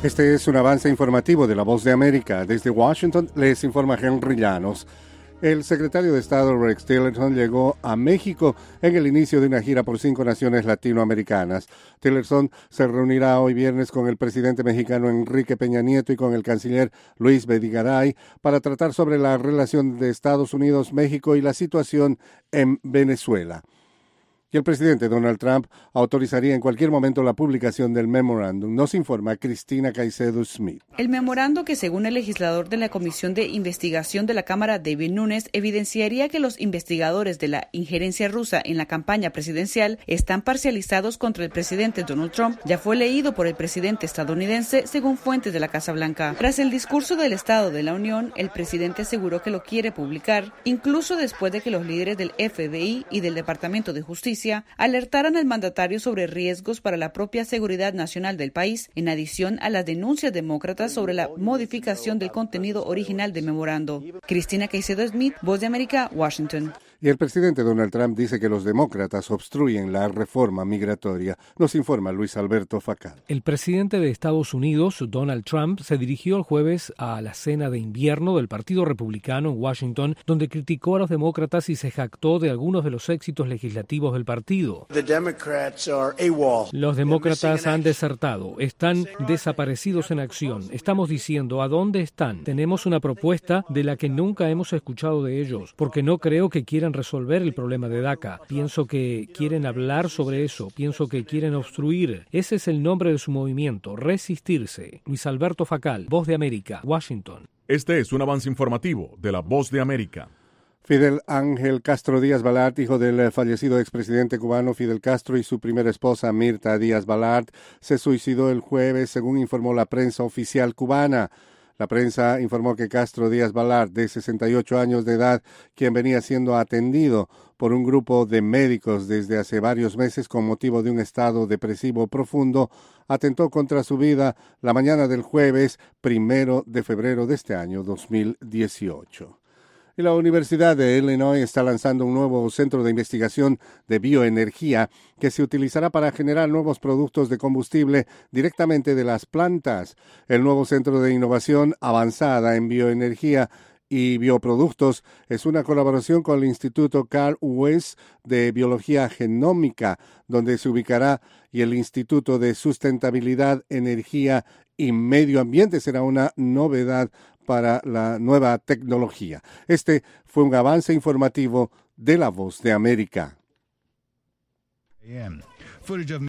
Este es un avance informativo de La Voz de América. Desde Washington les informa Henry Llanos. El secretario de Estado Rex Tillerson llegó a México en el inicio de una gira por 5 naciones latinoamericanas. Tillerson se reunirá hoy viernes con el presidente mexicano Enrique Peña Nieto y con el canciller Luis Videgaray para tratar sobre la relación de Estados Unidos-México y la situación en Venezuela. Y el presidente Donald Trump autorizaría en cualquier momento la publicación del memorándum. Nos informa Cristina Caicedo Smith. El memorando, que según el legislador de la Comisión de Investigación de la Cámara, David Nunes, evidenciaría que los investigadores de la injerencia rusa en la campaña presidencial están parcializados contra el presidente Donald Trump, ya fue leído por el presidente estadounidense, según fuentes de la Casa Blanca. Tras el discurso del Estado de la Unión, el presidente aseguró que lo quiere publicar, incluso después de que los líderes del FBI y del Departamento de Justicia alertaran al mandatario sobre riesgos para la propia seguridad nacional del país, en adición a las denuncias demócratas sobre la modificación del contenido original del memorando. Cristina Caicedo Smith, Voz de América, Washington. Y el presidente Donald Trump dice que los demócratas obstruyen la reforma migratoria. Nos informa Luis Alberto Facal. El presidente de Estados Unidos, Donald Trump, se dirigió el jueves a la cena de invierno del Partido Republicano en Washington, donde criticó a los demócratas y se jactó de algunos de los éxitos legislativos del partido. Los demócratas han desertado, están desaparecidos en acción. Estamos diciendo, ¿a dónde están? Tenemos una propuesta de la que nunca hemos escuchado de ellos, porque no creo que quieran resolver el problema de DACA. Pienso que quieren hablar sobre eso, pienso que quieren obstruir. Ese es el nombre de su movimiento, resistirse. Luis Alberto Facal, Voz de América, Washington. Este es un avance informativo de La Voz de América. Fidel Ángel Castro Díaz Balart, hijo del fallecido expresidente cubano Fidel Castro y su primera esposa Mirta Díaz Balart, se suicidó el jueves, según informó la prensa oficial cubana. La prensa informó que Castro Díaz Balart, de 68 años de edad, quien venía siendo atendido por un grupo de médicos desde hace varios meses con motivo de un estado depresivo profundo, atentó contra su vida la mañana del jueves 1 de febrero de este año 2018. Y la Universidad de Illinois está lanzando un nuevo centro de investigación de bioenergía que se utilizará para generar nuevos productos de combustible directamente de las plantas. El nuevo centro de innovación avanzada en bioenergía y bioproductos es una colaboración con el Instituto Carl Weiss de Biología Genómica, donde se ubicará, y el Instituto de Sustentabilidad, Energía y Medio Ambiente. Será una novedad para la nueva tecnología. Este fue un avance informativo de La Voz de América.